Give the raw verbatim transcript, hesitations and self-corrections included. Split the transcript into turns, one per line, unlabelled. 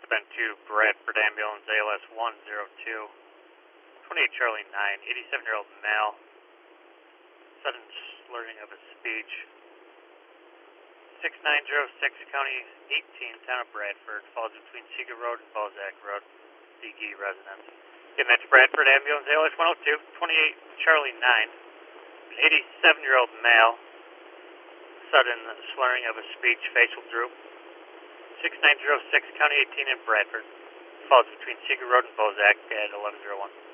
been to Bradford Ambulance, A L S one zero two, twenty-eight Charlie nine, eighty-seven-year-old male, sudden slurring of his speech. six nine zero six, County eighteen, Town of Bradford, falls between Seeger Road and Balzac Road, D G residence. Getting that to Bradford Ambulance, A L S one oh two, twenty-eight Charlie nine, eighty-seven-year-old male, sudden slurring of his speech, facial droop. six nine zero six, County eighteen in Bradford, falls between Seeger Road and Balzac at eleven oh one.